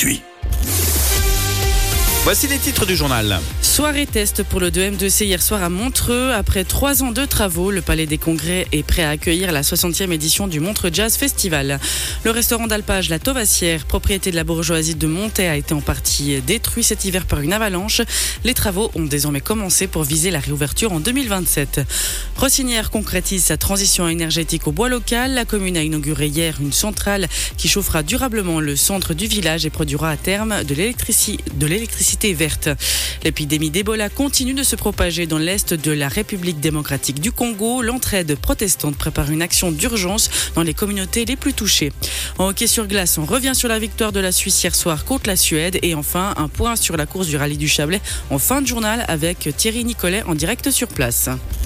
gratuit. Voici les titres du journal. Soirée test pour le 2M2C hier soir à Montreux. Après 3 ans de travaux, le Palais des Congrès est prêt à accueillir la 60e édition du Montreux Jazz Festival. Le restaurant d'alpage La Tovassière, propriété de la bourgeoisie de Montet, a été en partie détruit cet hiver par une avalanche. Les travaux ont désormais commencé pour viser la réouverture en 2027. Rossinière concrétise sa transition énergétique au bois local. La commune a inauguré hier une centrale qui chauffera durablement le centre du village et produira à terme de l'électricité verte. L'épidémie d'Ebola continue de se propager dans l'est de la République démocratique du Congo. L'entraide protestante prépare une action d'urgence dans les communautés les plus touchées. En hockey sur glace, on revient sur la victoire de la Suisse hier soir contre la Suède et enfin un point sur la course du rallye du Chablais en fin de journal avec Thierry Nicolet en direct sur place.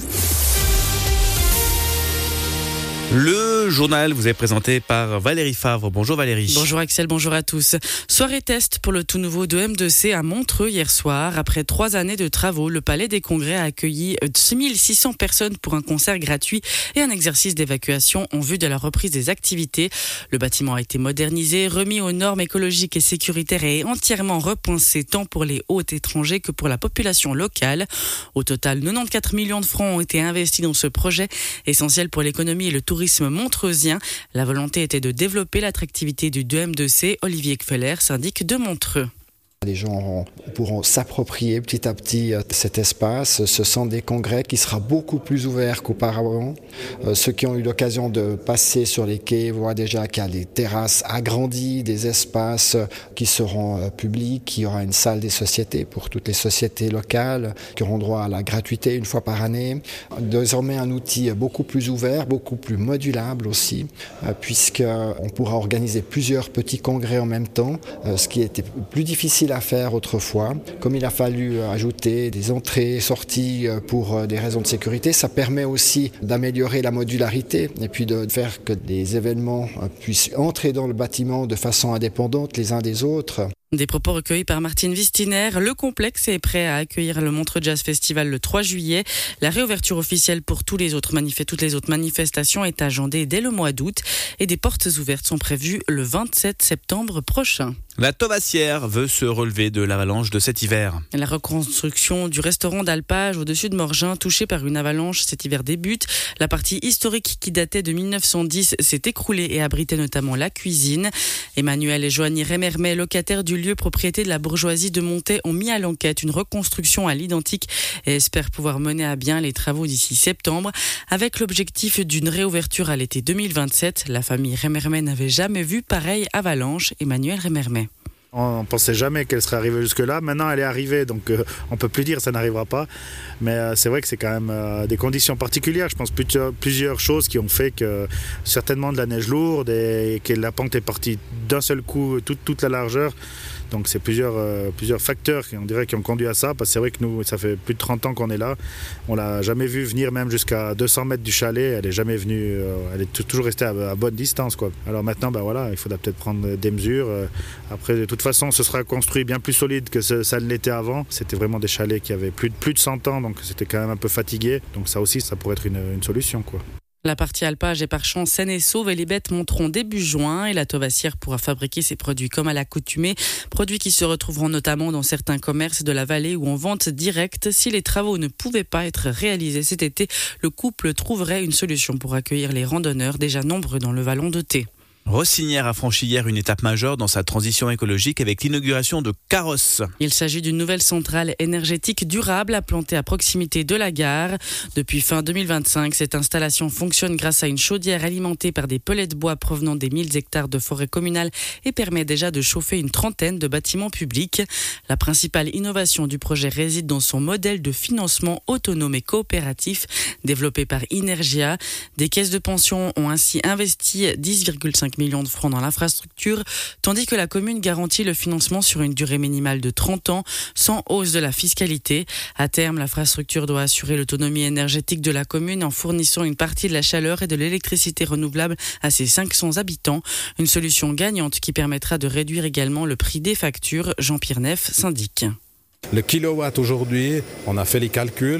Le journal vous est présenté par Valérie Favre. Bonjour Valérie. Bonjour Axel, bonjour à tous. Soirée test pour le tout nouveau 2M2C à Montreux hier soir. Après 3 années de travaux, le Palais des Congrès a accueilli 6600 personnes pour un concert gratuit et un exercice d'évacuation en vue de la reprise des activités. Le bâtiment a été modernisé, remis aux normes écologiques et sécuritaires et entièrement repensé tant pour les hôtes étrangers que pour la population locale. Au total, 94 millions de francs ont été investis dans ce projet, essentiel pour l'économie et le tourisme montreusien. La volonté était de développer l'attractivité du 2M2C. Olivier Kfeller, syndic de Montreux. Les gens pourront s'approprier petit à petit cet espace. Ce sont des congrès qui sera beaucoup plus ouvert qu'auparavant. Ceux qui ont eu l'occasion de passer sur les quais voient déjà qu'il y a des terrasses agrandies, des espaces qui seront publics. Il y aura une salle des sociétés pour toutes les sociétés locales qui auront droit à la gratuité une fois par année. Désormais un outil beaucoup plus ouvert, beaucoup plus modulable aussi, puisqu'on pourra organiser plusieurs petits congrès en même temps, ce qui était plus difficile à faire autrefois. Comme il a fallu ajouter des entrées, sorties pour des raisons de sécurité, ça permet aussi d'améliorer la modularité et puis de faire que des événements puissent entrer dans le bâtiment de façon indépendante les uns des autres. Des propos recueillis par Martine Wistiner. Le complexe est prêt à accueillir le Montreux Jazz Festival le 3 juillet. La réouverture officielle pour toutes les autres manifestations est agendée dès le mois d'août et des portes ouvertes sont prévues le 27 septembre prochain. La Tovassière veut se relever de l'avalanche de cet hiver. La reconstruction du restaurant d'alpage au-dessus de Morgin, touché par une avalanche cet hiver débute. La partie historique qui datait de 1910 s'est écroulée et abritait notamment la cuisine. Emmanuel et Joanie Remermet, locataires du lieu propriété de la bourgeoisie de Montet, ont mis à l'enquête une reconstruction à l'identique et espèrent pouvoir mener à bien les travaux d'ici septembre. Avec l'objectif d'une réouverture à l'été 2027, la famille Remermet n'avait jamais vu pareille avalanche. Emmanuel Remermet. On ne pensait jamais qu'elle serait arrivée jusque-là. Maintenant, elle est arrivée, donc on ne peut plus dire que ça n'arrivera pas. Mais c'est vrai que c'est quand même des conditions particulières. Je pense plusieurs choses qui ont fait que certainement de la neige lourde et que la pente est partie d'un seul coup, toute la largeur. Donc c'est plusieurs facteurs qui ont conduit à ça, parce que c'est vrai que nous, ça fait plus de 30 ans qu'on est là. On l'a jamais vu venir même jusqu'à 200 mètres du chalet. Elle est jamais venue, elle est toujours restée à bonne distance, quoi. Alors maintenant, il faudra peut-être prendre des mesures. Après, de toute façon, ce sera construit bien plus solide que ça ne l'était avant. C'était vraiment des chalets qui avaient plus de 100 ans, donc c'était quand même un peu fatigué. Donc ça aussi, ça pourrait être une solution, quoi. La partie alpage est par champ saine et sauve et les bêtes monteront début juin et la Tovassière pourra fabriquer ses produits comme à l'accoutumée, produits qui se retrouveront notamment dans certains commerces de la vallée ou en vente directe. Si les travaux ne pouvaient pas être réalisés cet été, le couple trouverait une solution pour accueillir les randonneurs déjà nombreux dans le vallon de Thé. Rossinière a franchi hier une étape majeure dans sa transition écologique avec l'inauguration de Carrosse. Il s'agit d'une nouvelle centrale énergétique durable implantée à proximité de la gare. Depuis fin 2025, cette installation fonctionne grâce à une chaudière alimentée par des pellets de bois provenant des 1000 hectares de forêt communale et permet déjà de chauffer une trentaine de bâtiments publics. La principale innovation du projet réside dans son modèle de financement autonome et coopératif développé par Inergia. Des caisses de pension ont ainsi investi 10,5 millions de francs dans l'infrastructure, tandis que la commune garantit le financement sur une durée minimale de 30 ans, sans hausse de la fiscalité. À terme, l'infrastructure doit assurer l'autonomie énergétique de la commune en fournissant une partie de la chaleur et de l'électricité renouvelable à ses 500 habitants. Une solution gagnante qui permettra de réduire également le prix des factures. Jean-Pierre Neff, syndic. Le kilowatt aujourd'hui, on a fait les calculs,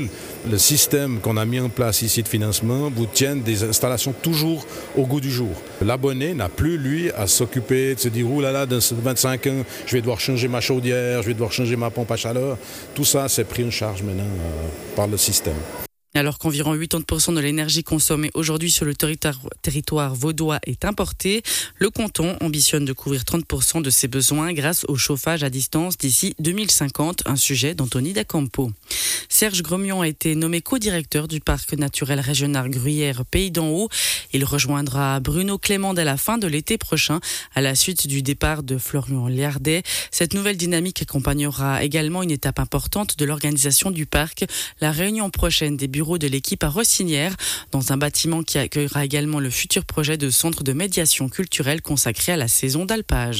le système qu'on a mis en place ici de financement vous tient des installations toujours au goût du jour. L'abonné n'a plus, lui, à s'occuper de se dire « Ouh là là, dans 25 ans, je vais devoir changer ma chaudière, je vais devoir changer ma pompe à chaleur ». Tout ça, c'est pris en charge maintenant par le système. Alors qu'environ 80% de l'énergie consommée aujourd'hui sur le territoire vaudois est importée, le canton ambitionne de couvrir 30% de ses besoins grâce au chauffage à distance d'ici 2050, un sujet d'Anthony Dacampo. Serge Gremion a été nommé co-directeur du parc naturel régional Gruyère Pays d'en Haut. Il rejoindra Bruno Clément dès la fin de l'été prochain, à la suite du départ de Florian Liardet. Cette nouvelle dynamique accompagnera également une étape importante de l'organisation du parc, la réunion prochaine des bureaux de l'équipe à Rossinière, dans un bâtiment qui accueillera également le futur projet de centre de médiation culturelle consacré à la saison d'alpage.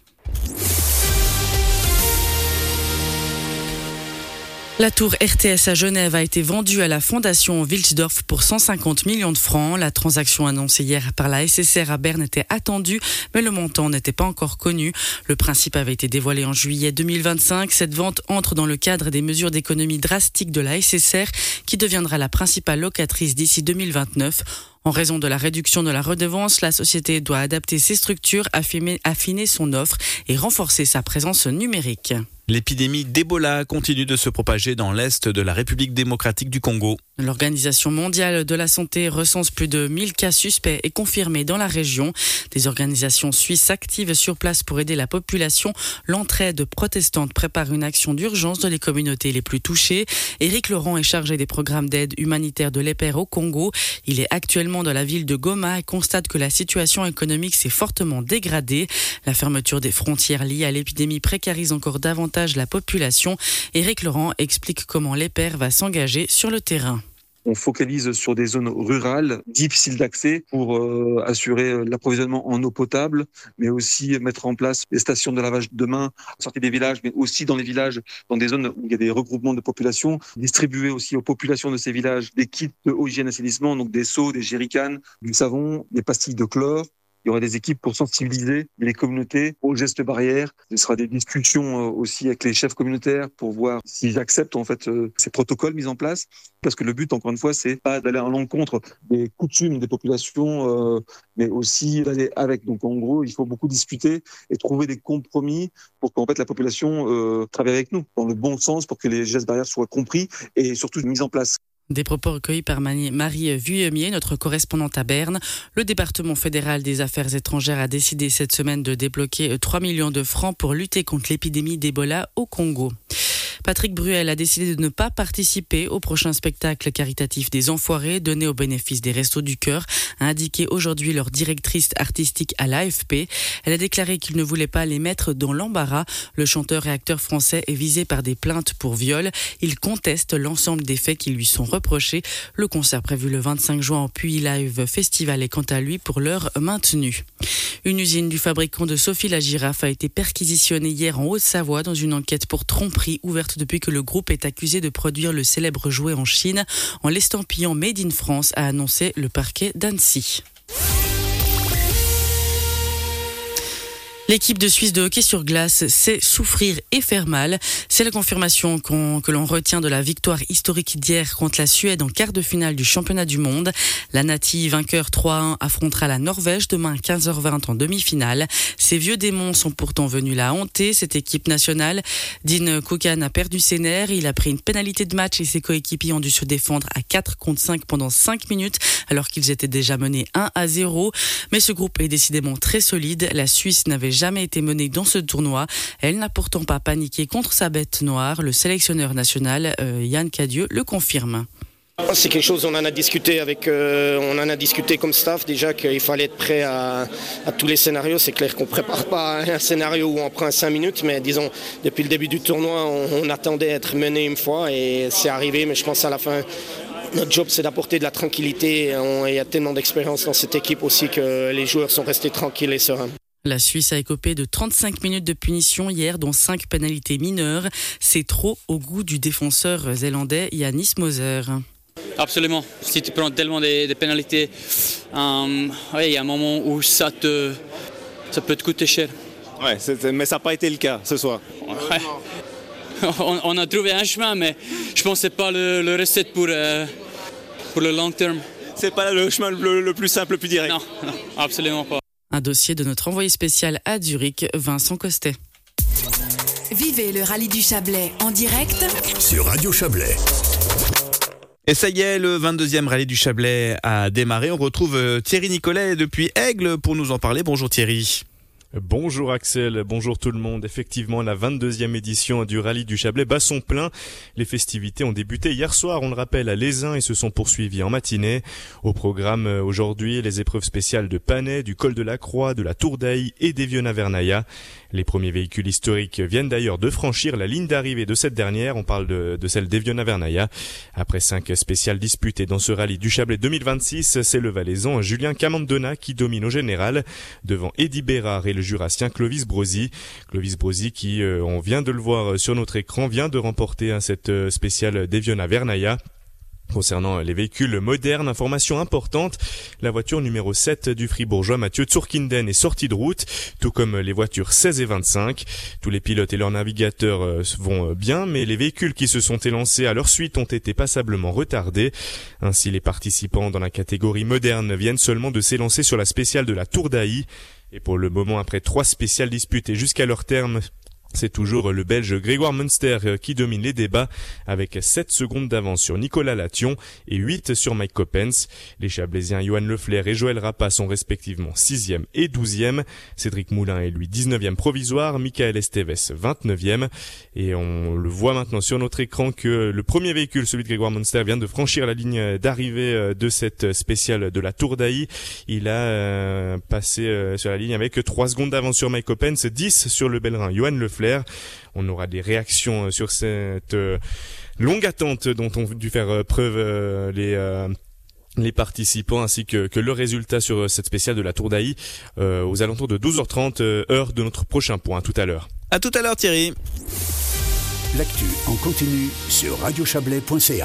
La tour RTS à Genève a été vendue à la fondation Wilsdorf pour 150 millions de francs. La transaction annoncée hier par la SSR à Berne était attendue, mais le montant n'était pas encore connu. Le principe avait été dévoilé en juillet 2025. Cette vente entre dans le cadre des mesures d'économie drastiques de la SSR, qui deviendra la principale locatrice d'ici 2029. En raison de la réduction de la redevance, la société doit adapter ses structures, affiner son offre et renforcer sa présence numérique. L'épidémie d'Ebola continue de se propager dans l'est de la République démocratique du Congo. L'Organisation mondiale de la santé recense plus de 1000 cas suspects et confirmés dans la région. Des organisations suisses s'activent sur place pour aider la population. L'entraide protestante prépare une action d'urgence dans les communautés les plus touchées. Éric Laurent est chargé des programmes d'aide humanitaire de l'EPER au Congo. Il est actuellement dans la ville de Goma et constate que la situation économique s'est fortement dégradée. La fermeture des frontières liée à l'épidémie précarise encore davantage la population. Éric Laurent explique comment l'EPER va s'engager sur le terrain. On focalise sur des zones rurales, difficiles d'accès, pour assurer l'approvisionnement en eau potable, mais aussi mettre en place des stations de lavage de mains à sortie des villages, mais aussi dans les villages, dans des zones où il y a des regroupements de population, distribuer aussi aux populations de ces villages des kits de eau, hygiène, assainissement, donc des seaux, des jerrycans, du savon, des pastilles de chlore. Il y aura des équipes pour sensibiliser les communautés aux gestes barrières. Ce sera des discussions aussi avec les chefs communautaires pour voir s'ils acceptent en fait ces protocoles mis en place. Parce que le but, encore une fois, c'est pas d'aller à l'encontre des coutumes des populations, mais aussi d'aller avec. Donc en gros, il faut beaucoup discuter et trouver des compromis pour qu'en fait la population travaille avec nous dans le bon sens pour que les gestes barrières soient compris et surtout mis en place. Des propos recueillis par Marie Vuillemier, notre correspondante à Berne. Le département fédéral des affaires étrangères a décidé cette semaine de débloquer 3 millions de francs pour lutter contre l'épidémie d'Ebola au Congo. Patrick Bruel a décidé de ne pas participer au prochain spectacle caritatif des Enfoirés donné au bénéfice des Restos du Cœur, a indiqué aujourd'hui leur directrice artistique à l'AFP. Elle a déclaré qu'il ne voulait pas les mettre dans l'embarras. Le chanteur et acteur français est visé par des plaintes pour viol. Il conteste l'ensemble des faits qui lui sont reprochés. Le concert prévu le 25 juin au Puy Live Festival est quant à lui pour l'heure maintenu. Une usine du fabricant de Sophie la Girafe a été perquisitionnée hier en Haute-Savoie dans une enquête pour tromperie ouverte depuis que le groupe est accusé de produire le célèbre jouet en Chine en l'estampillant Made in France, a annoncé le parquet d'Annecy. L'équipe de Suisse de hockey sur glace sait souffrir et faire mal. C'est la confirmation que l'on retient de la victoire historique d'hier contre la Suède en quart de finale du championnat du monde. La Nati, vainqueur 3-1, affrontera la Norvège demain à 15h20 en demi-finale. Ces vieux démons sont pourtant venus la hanter, cette équipe nationale. Dean Koukan a perdu ses nerfs, il a pris une pénalité de match et ses coéquipiers ont dû se défendre à 4 contre 5 pendant 5 minutes alors qu'ils étaient déjà menés 1-0. Mais ce groupe est décidément très solide. La Suisse n'avait jamais été menée dans ce tournoi. Elle n'a pourtant pas paniqué contre sa bête noire. Le sélectionneur national, Yann Cadieux, le confirme. C'est quelque chose, on en a discuté comme staff déjà qu'il fallait être prêt à tous les scénarios. C'est clair qu'on ne prépare pas un scénario où on prend 5 minutes, mais disons, depuis le début du tournoi, on attendait à être mené une fois et c'est arrivé, mais je pense à la fin, notre job c'est d'apporter de la tranquillité. Il y a tellement d'expérience dans cette équipe aussi que les joueurs sont restés tranquilles et sereins. La Suisse a écopé de 35 minutes de punition hier, dont 5 pénalités mineures. C'est trop au goût du défenseur zélandais Yannis Moser. Absolument. Si tu prends tellement des pénalités, il y a un moment où ça peut te coûter cher. Ouais, mais ça n'a pas été le cas ce soir. Ouais. on a trouvé un chemin, mais je pense que c'est pas le recette pour le long terme. C'est pas le chemin le plus simple, le plus direct. Non, absolument pas. Un dossier de notre envoyé spécial à Zurich, Vincent Costet. Vivez le rallye du Chablais en direct sur Radio Chablais. Et ça y est, le 22e rallye du Chablais a démarré. On retrouve Thierry Nicolet depuis Aigle pour nous en parler. Bonjour Thierry. Bonjour Axel, bonjour tout le monde. Effectivement, la 22e édition du rallye du Chablais bat son plein. Les festivités ont débuté hier soir, on le rappelle, à Lézin et se sont poursuivies en matinée. Au programme aujourd'hui, les épreuves spéciales de Panay, du Col de la Croix, de la Tour d'Aï et d'Eviona-Vernaya. Les premiers véhicules historiques viennent d'ailleurs de franchir la ligne d'arrivée de cette dernière. On parle de celle d'Eviona-Vernaya. Après 5 spéciales disputées dans ce rallye du Chablais 2026, c'est le Valaisan Julien Camandona qui domine au général, devant Eddy Bérard et le Jurassien Clovis Brosi. Clovis Brosi qui, on vient de le voir sur notre écran, vient de remporter cette spéciale d'Eviona-Vernaya. Concernant les véhicules modernes, information importante, la voiture numéro 7 du fribourgeois Mathieu Tsurkinden est sortie de route, tout comme les voitures 16 et 25. Tous les pilotes et leurs navigateurs vont bien, mais les véhicules qui se sont élancés à leur suite ont été passablement retardés. Ainsi, les participants dans la catégorie moderne viennent seulement de s'élancer sur la spéciale de la Tour d'Aï. Et pour le moment, après 3 spéciales disputées jusqu'à leur terme, c'est toujours le Belge Grégoire Munster qui domine les débats avec 7 secondes d'avance sur Nicolas Lation et 8 sur Mike Coppens. Les Chablaisiens Johan Lefler et Joël Rappa sont respectivement 6e et 12e. Cédric Moulin est lui 19e provisoire, Michael Esteves 29e. Et on le voit maintenant sur notre écran que le premier véhicule, celui de Grégoire Munster, vient de franchir la ligne d'arrivée de cette spéciale de la Tour d'Aï. Il a passé sur la ligne avec 3 secondes d'avance sur Mike Coppens, 10 sur le Bellerin Johan Lefler. On aura des réactions sur cette longue attente dont ont dû faire preuve les participants ainsi que le résultat sur cette spéciale de la Tour d'Aï aux alentours de 12h30 heure de notre prochain point. À tout à l'heure. À tout à l'heure Thierry. L'actu en continu sur radiochablais.ca.